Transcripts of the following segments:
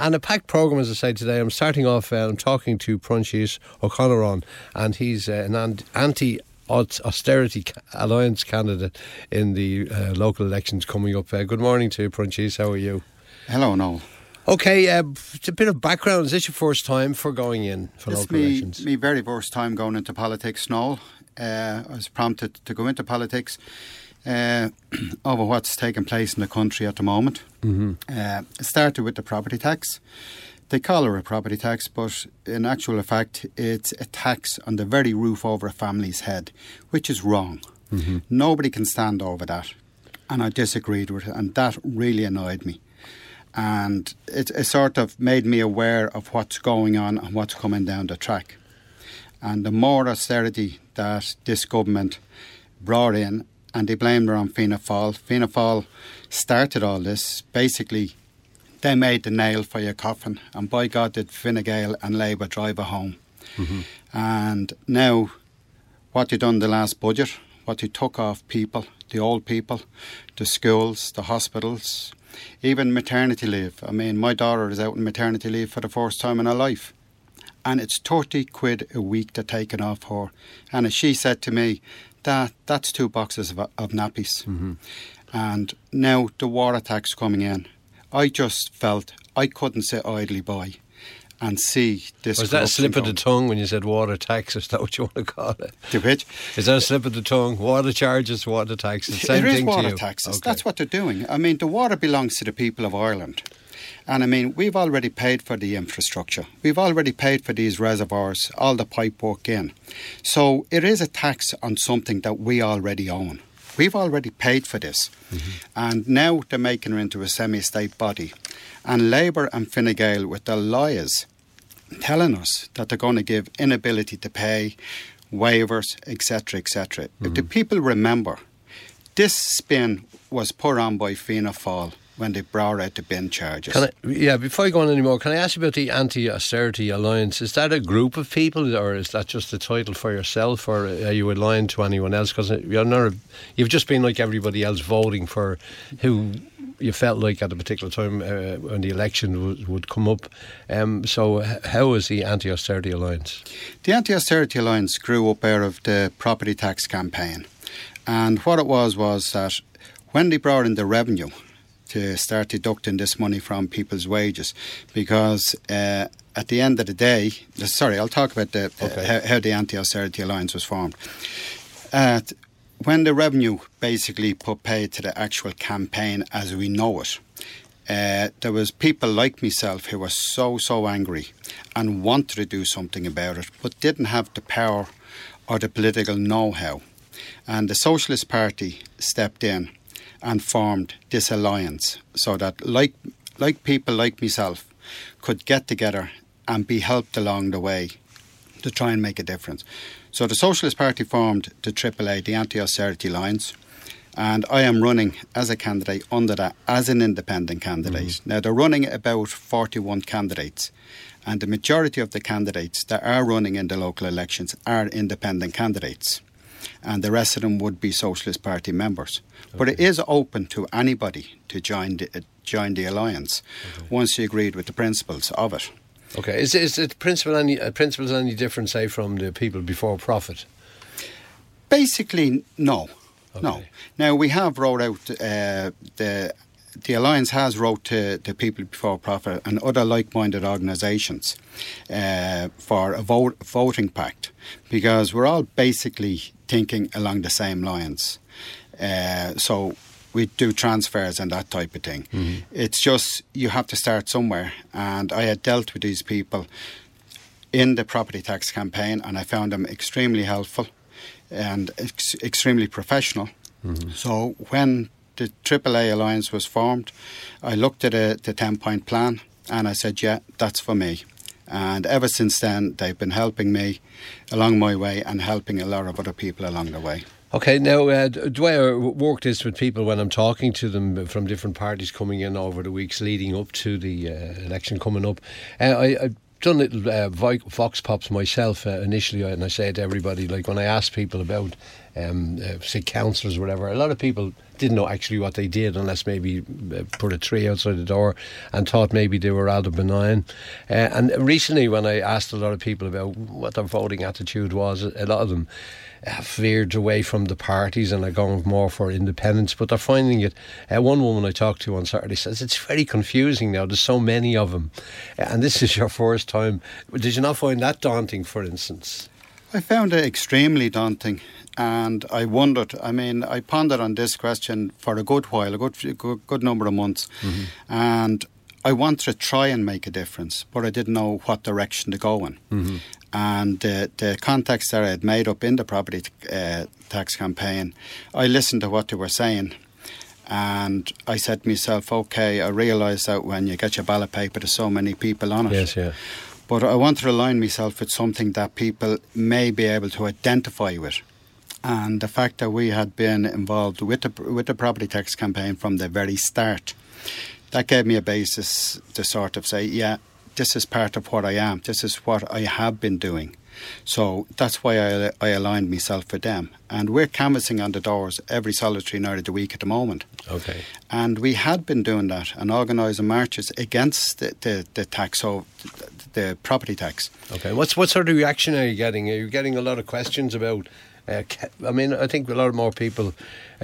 And a packed programme, as I say today. I'm starting off, I'm talking to Prunchis O'Connor, and he's an anti-austerity alliance candidate in the local elections coming up. Good morning to you, Prunchis. How are you? Hello, Noel. Okay, it's a bit of background. Is this your first time for going in for local elections? It's my very first time going into politics, Noel. I was prompted to go into politics over what's taking place in the country at the moment. It started with the property tax. They call it a property tax, but in actual fact, it's a tax on the very roof over a family's head, which is wrong. Nobody can stand over that. And I disagreed with it, and that really annoyed me. And it sort of made me aware of what's going on and what's coming down the track. And the more austerity that this government brought in, and they blamed it on Fianna Fáil. Fianna Fáil started all this. Basically, they made the nail for your coffin, and by God did Fine Gael and Labour drive it home. And now, what they done the last budget, what they took off people, the old people, the schools, the hospitals, even maternity leave. I mean, my daughter is out on maternity leave for the first time in her life. And it's 30 quid a week they're taking off her. And as she said to me, that's 2 boxes of nappies. And now the water tax coming in. I just felt I couldn't sit idly by and see this. Was that a slip of the tongue when you said water tax? Is that what you want to call it? The which? Is that a slip of the tongue? Water charges, water taxes, same thing to you? It is water taxes. Okay. That's what they're doing. I mean, the water belongs to the people of Ireland. And I mean, we've already paid for the infrastructure. We've already paid for these reservoirs, all the pipe work in. So it is a tax on something that we already own. We've already paid for this. And now they're making it into a semi-state body. And Labour and Fine Gael, with their liars, telling us that they're going to give inability to pay, waivers, etc., etc. If the people remember, this spin was put on by Fianna Fáil when they brought out the bin charges. Before I go on anymore, can I ask you about the Anti-Austerity Alliance? Is that a group of people, or is that just a title for yourself, or are you aligned to anyone else? Because you've just been like everybody else, voting for who you felt like at a particular time when the election would come up. So how is the Anti-Austerity Alliance? The Anti-Austerity Alliance grew up out of the property tax campaign. And what it was that when they brought in the revenue to start deducting this money from people's wages, because at the end of the day, I'll talk about how the Anti-Austerity Alliance was formed. When the revenue basically put paid to the actual campaign as we know it, there was people like myself who were so angry and wanted to do something about it, but didn't have the power or the political know-how. And the Socialist Party stepped in and formed this alliance so that like people like myself could get together and be helped along the way to try and make a difference. So the Socialist Party formed the AAA, the Anti-Austerity Alliance, and I am running as a candidate under that as an independent candidate. Now they're running about 41 candidates, and the majority of the candidates that are running in the local elections are independent candidates. And the rest of them would be Socialist Party members. Okay. But it is open to anybody to join the alliance once you agreed with the principles of it. Okay, is the principles any different, say, from the people before profit? Basically, no. Okay. No. Now, we have wrote out, the Alliance has wrote to People Before Profit and other like-minded organisations for a voting pact, because we're all basically thinking along the same lines. So we do transfers and that type of thing. It's just you have to start somewhere, and I had dealt with these people in the property tax campaign, and I found them extremely helpful and extremely professional. So when the AAA Alliance was formed, I looked at the 10-point plan and I said, yeah, that's for me. And ever since then, they've been helping me along my way and helping a lot of other people along the way. Okay, now, the way I work this with people when I'm talking to them from different parties coming in over the weeks leading up to the election coming up, I done little vox pops myself initially, and I say to everybody, like when I ask people about say councillors or whatever, a lot of people didn't know actually what they did unless maybe put a tree outside the door and thought maybe they were rather benign. And recently when I asked a lot of people about what their voting attitude was, a lot of them have veered away from the parties and are going more for independence, but they're finding it. One woman I talked to on Saturday says it's very confusing now, there's so many of them, and this is your first time. Did you not find that daunting, for instance? I found it extremely daunting, and I wondered, I pondered on this question for a good while, a good number of months, and I wanted to try and make a difference, but I didn't know what direction to go in. And the contacts that I had made up in the property tax campaign, I listened to what they were saying, and I said to myself, okay, I realise that when you get your ballot paper there's so many people on it. Yes, yeah. But I wanted to align myself with something that people may be able to identify with. And the fact that we had been involved with the property tax campaign from the very start, that gave me a basis to sort of say, yeah, this is part of what I am. This is what I have been doing. So that's why I aligned myself with them. And we're canvassing on the doors every solitary night of the week at the moment. Okay. And we had been doing that and organising marches against the tax, so the property tax. Okay. What sort of reaction are you getting? Are you getting a lot of questions about... I think a lot more people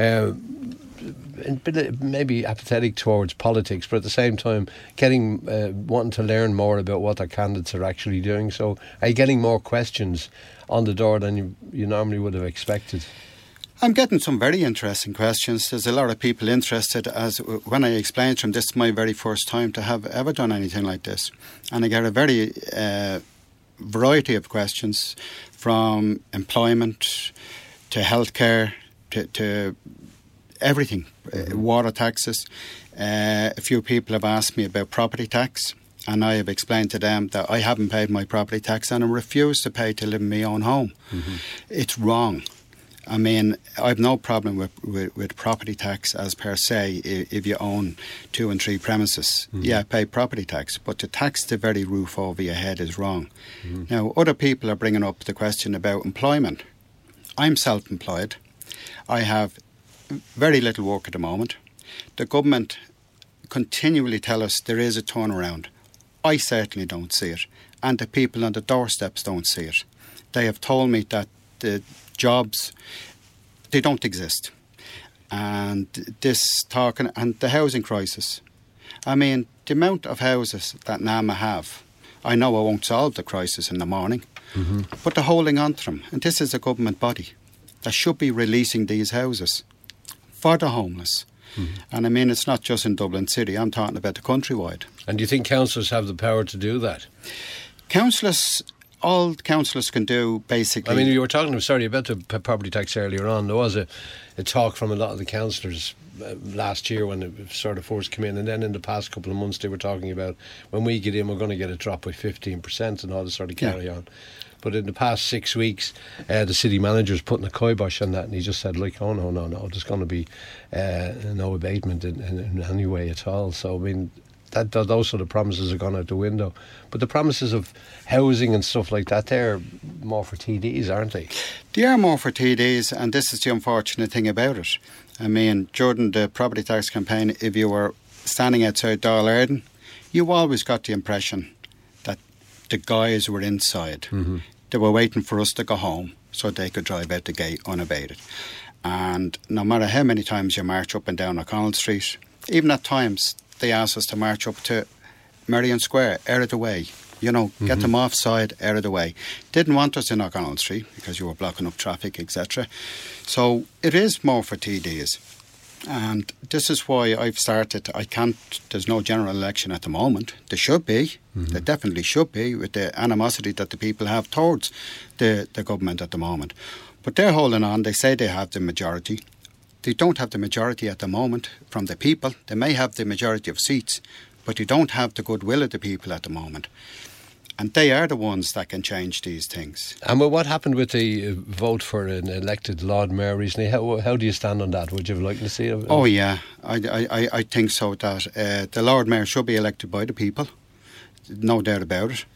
maybe apathetic towards politics, but at the same time wanting to learn more about what their candidates are actually doing. So are you getting more questions on the door than you normally would have expected? I'm getting some very interesting questions. There's a lot of people interested, as when I explained to them, this is my very first time to have ever done anything like this. And I get a very variety of questions, from employment to healthcare to everything, water taxes. A few people have asked me about property tax, and I have explained to them that I haven't paid my property tax and I refuse to pay to live in my own home. It's wrong. I've no problem with property tax as per se if you own 2 and 3 premises. Yeah, pay property tax, but to tax the very roof over your head is wrong. Now, other people are bringing up the question about employment. I'm self-employed. I have very little work at the moment. The government continually tell us there is a turnaround. I certainly don't see it, and the people on the doorsteps don't see it. They have told me that the jobs, they don't exist. And this talking, and the housing crisis. The amount of houses that NAMA have, I know I won't solve the crisis in the morning, but they're holding on to them. And this is a government body that should be releasing these houses for the homeless. And it's not just in Dublin City, I'm talking about the countrywide. And do you think councillors have the power to do that? All councillors can do, basically... you were talking, about the property tax earlier on. There was a talk from a lot of the councillors last year when it sort of first came in, and then in the past couple of months they were talking about, when we get in we're going to get a drop by 15% and all this sort of carry on. But in the past 6 weeks, the city manager's putting a kibosh on that, and he just said, oh no, there's going to be no abatement in any way at all. So, those sort of promises are gone out the window. But the promises of housing and stuff like that, they're more for TDs, aren't they? They are more for TDs, and this is the unfortunate thing about it. During the property tax campaign, if you were standing outside Dáil Éireann, you always got the impression that the guys were inside. They were waiting for us to go home so they could drive out the gate unabated. And no matter how many times you march up and down O'Connell Street, even at times they asked us to march up to Merrion Square, out of the way. Get them offside, out of the way. Didn't want us in O'Connell Street because you were blocking up traffic, etc. So it is more for TDs. And this is why I've started. There's no general election at the moment. There should be. There definitely should be, with the animosity that the people have towards the government at the moment. But they're holding on. They say they have the majority. They don't have the majority at the moment from the people. They may have the majority of seats, but they don't have the goodwill of the people at the moment. And they are the ones that can change these things. And what happened with the vote for an elected Lord Mayor recently? How do you stand on that? Would you like to see it? Oh, yeah. I think so, that the Lord Mayor should be elected by the people. No doubt about it.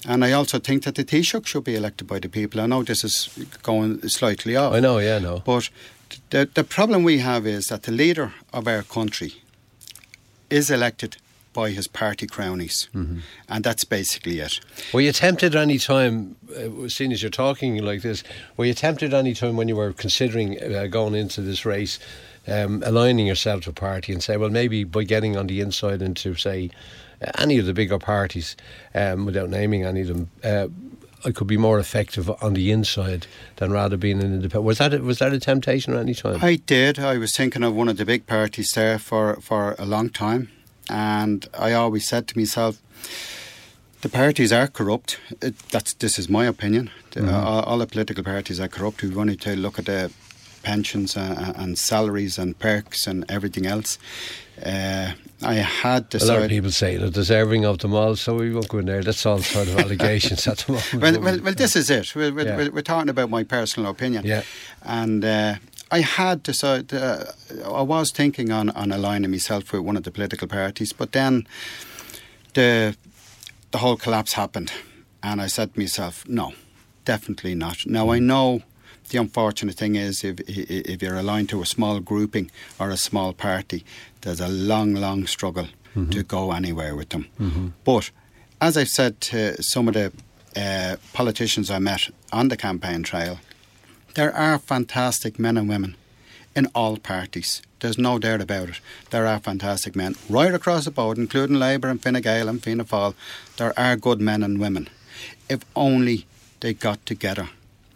And I also think that the Taoiseach should be elected by the people. I know this is going slightly off. I know, yeah, no. But the problem we have is that the leader of our country is elected by his party cronies. And that's basically it. Were you tempted any time, seeing as you're talking like this, were you tempted any time when you were considering going into this race, aligning yourself to a party and say, well, maybe by getting on the inside into, say, any of the bigger parties, without naming any of them, I could be more effective on the inside than rather being an independent. Was that a temptation at any time? I did. I was thinking of one of the big parties there for a long time. And I always said to myself, the parties are corrupt. This is my opinion. All the political parties are corrupt. We've only to look at the pensions and salaries and perks and everything else. I had decided... A lot of people say they're deserving of them all, so we won't go in there. That's all sort of allegations at the moment. Well, this is it. We're talking about my personal opinion. Yeah. And I had decided... I was thinking on aligning myself with one of the political parties, but then the whole collapse happened, and I said to myself, no, definitely not. Now, I know... The unfortunate thing is if you're aligned to a small grouping or a small party, there's a long struggle to go anywhere with them. But as I've said to some of the politicians I met on the campaign trail, there are fantastic men and women in all parties. There's no doubt about it. There are fantastic men right across the board, including Labour and Fine Gael and Fianna Fáil. There are good men and women, if only they got together.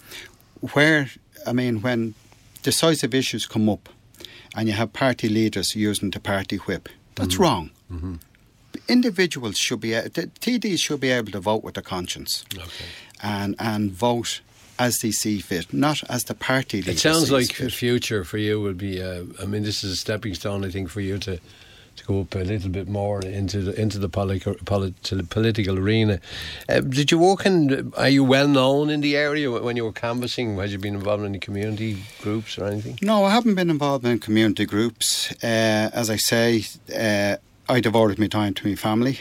When decisive issues come up and you have party leaders using the party whip, that's wrong. Individuals should be, the TDs should be able to vote with their conscience and vote as they see fit, not as the party leader. It sounds like the future for you would be, this is a stepping stone, I think, for you to go up a little bit more into the political arena. Did you work in? Are you well known in the area when you were canvassing? Had you been involved in any community groups or anything? No, I haven't been involved in community groups. As I say, I devoted my time to my family.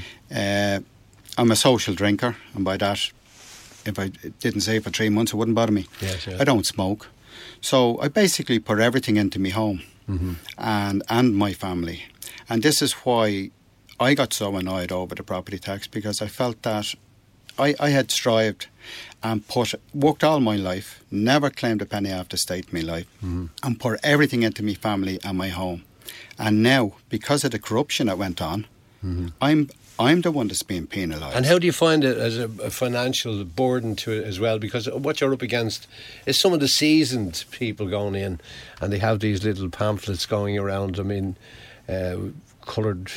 I'm a social drinker, and by that, if I didn't say for 3 months, it wouldn't bother me. Yes, yeah. I don't smoke, so I basically put everything into my home and my family. And this is why I got so annoyed over the property tax, because I felt that I had strived and worked all my life, never claimed a penny off the state in my life, and put everything into my family and my home. And now, because of the corruption that went on, I'm the one that's being penalised. And how do you find it as a financial burden to it as well? Because what you're up against is some of the seasoned people going in, and they have these little pamphlets going around. Coloured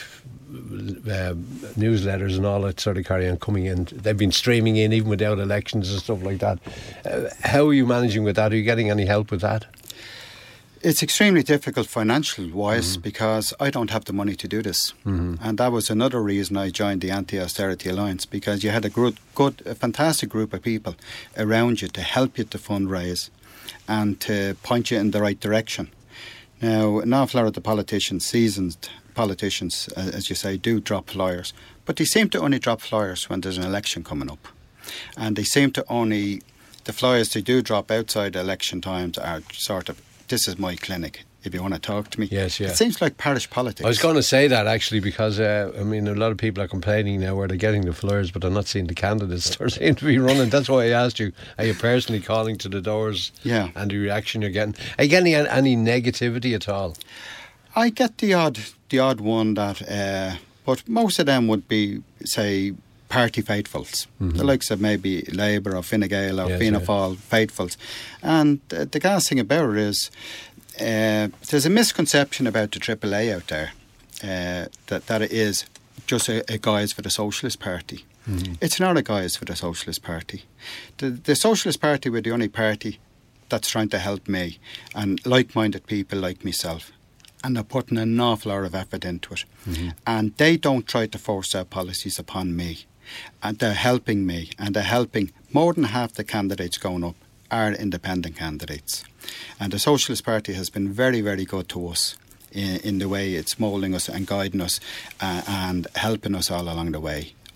newsletters and all that sort of carry on coming in. They've been streaming in even without elections and stuff like that. How are you managing with that? Are you getting any help with that? It's extremely difficult financial-wise because I don't have the money to do this. And that was another reason I joined the Anti-Austerity Alliance, because you had a fantastic group of people around you to help you to fundraise and to point you in the right direction. Now, an awful lot of the politicians, seasoned politicians, as you say, do drop flyers. But they seem to only drop flyers when there's an election coming up. And they seem to only... The flyers they do drop outside election times are sort of, this is my clinic, if you want to talk to me. Yes, yeah. It seems like parish politics. I was going to say that, actually, because, a lot of people are complaining now where they're getting the flyers, but they're not seeing the candidates. They seem to be running. That's why I asked you, are you personally calling to the doors? Yeah. And the reaction you're getting? Are you getting any negativity at all? I get the odd one that... but most of them would be, say, party faithfuls. The likes of maybe Labour or Fine Gael or Fianna Fáil faithfuls. And the gas thing about it is... there's a misconception about the AAA out there that it is just a guise for the Socialist Party. It's not a guise for the Socialist Party. The Socialist Party were the only party that's trying to help me and like-minded people like myself, and they're putting an awful lot of effort into it. And they don't try to force their policies upon me, and they're helping me, and they're helping more than half the candidates going up are independent candidates. And the Socialist Party has been very, very good to us in the way it's moulding us and guiding us and helping us all along the way.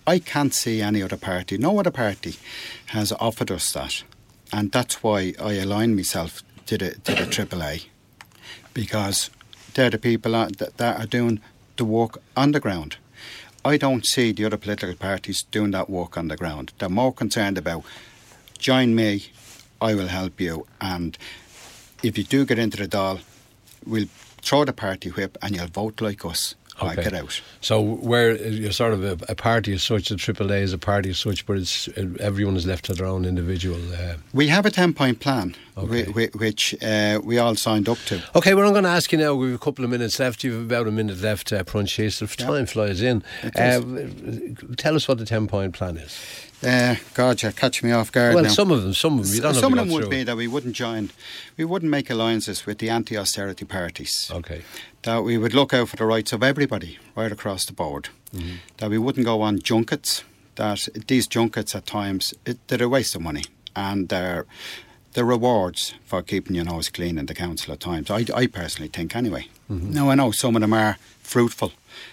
I can't see any other party. No other party has offered us that. And that's why I aligned myself to the AAA, because they're the people that are doing the work on the ground. I don't see the other political parties doing that work on the ground. They're more concerned about, join me, I will help you, and if you do get into the Dáil, we'll throw the party whip and you'll vote like us. Okay. Get out. So where you're sort of a party as such, the AAA is a party as such, but it's everyone is left to their own individual. We have a 10-point plan, okay, which we all signed up to. Okay, well, I'm going to ask you now. We have a couple of minutes left. You have about a minute left, Prunchis. If time flies in, tell us what the 10-point plan is. God, you're catching me off guard now. now. Some of them. You don't some of them would be that we wouldn't make alliances with the anti-austerity parties. Okay. That we would look out for the rights of everybody right across the board. Mm-hmm. That we wouldn't go on junkets. That these junkets at times, they're a waste of money, and they're rewards for keeping your nose clean in the council at times. I personally think anyway. Mm-hmm. Now I know some of them are fruitful.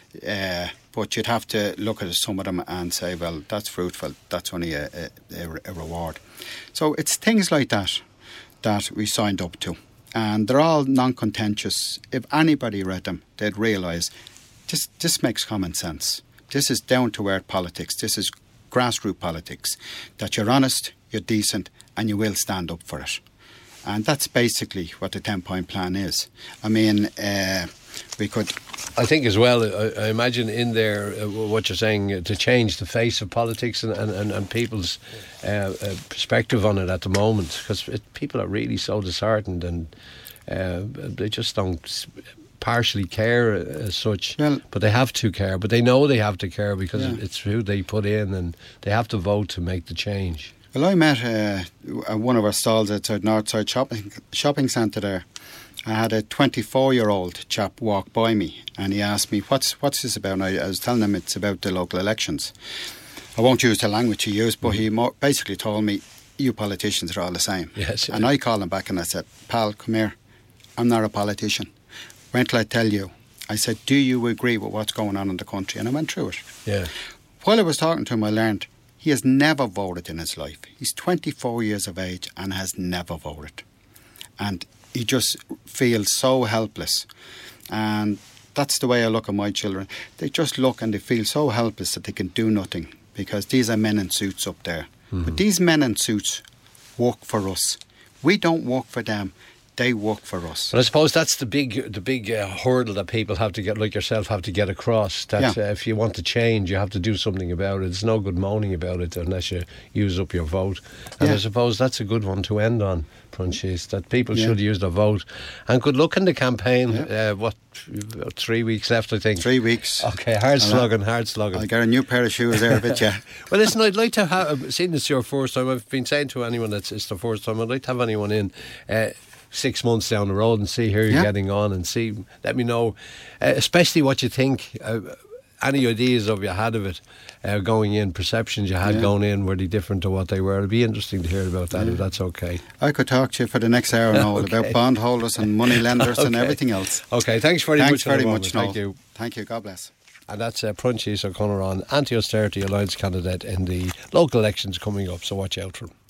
But you'd have to look at some of them and say, well, that's fruitful, that's only a reward. So it's things like that we signed up to. And they're all non-contentious. If anybody read them, they'd realise this makes common sense. This is down-to-earth politics. This is grassroots politics. That you're honest, you're decent, and you will stand up for it. And that's basically what the 10-point plan is. I mean, we could... I think as well, I imagine in there what you're saying, to change the face of politics and people's perspective on it at the moment, because people are really so disheartened and they just don't partially care as such, but they have to care, but they know they have to care because it's who they put in, and they have to vote to make the change. Well, I met one of our stalls outside Northside shopping centre there. I had a 24-year-old chap walk by me, and he asked me, what's this about? And I was telling him it's about the local elections. I won't use the language he used, but he basically told me, you politicians are all the same. Yes. And I called him back and I said, pal, come here. I'm not a politician. When till I tell you? I said, do you agree with what's going on in the country? And I went through it. Yeah. While I was talking to him, I learned he has never voted in his life. He's 24 years of age and has never voted. And he just feels so helpless. And that's the way I look at my children. They just look and they feel so helpless that they can do nothing, because these are men in suits up there. Mm-hmm. But these men in suits work for us. We don't work for them. They work for us. But I suppose that's the big hurdle that people have to get, like yourself, have to get across. That if you want to change, you have to do something about it. It's no good moaning about it unless you use up your vote. And I suppose that's a good one to end on, Prunchis, that people should use their vote. And good luck in the campaign. 3 weeks left, I think. 3 weeks. Okay, hard slogging. I'll get a new pair of shoes there a bit, yeah. Well, listen, I'd like to have, seeing this your first time, I've been saying to anyone that it's the first time, I'd like to have anyone in 6 months down the road and see how you're getting on, and let me know, especially what you think, any ideas you had of it going in, perceptions you had going in, were they different to what they were? It'd be interesting to hear about that, if that's okay. I could talk to you for the next hour now about bondholders and money lenders and everything else. Okay, thanks very much. Thank you. Thank you, God bless. And that's Prunchis O'Connor, anti-austerity alliance candidate in the local elections coming up, so watch out for him.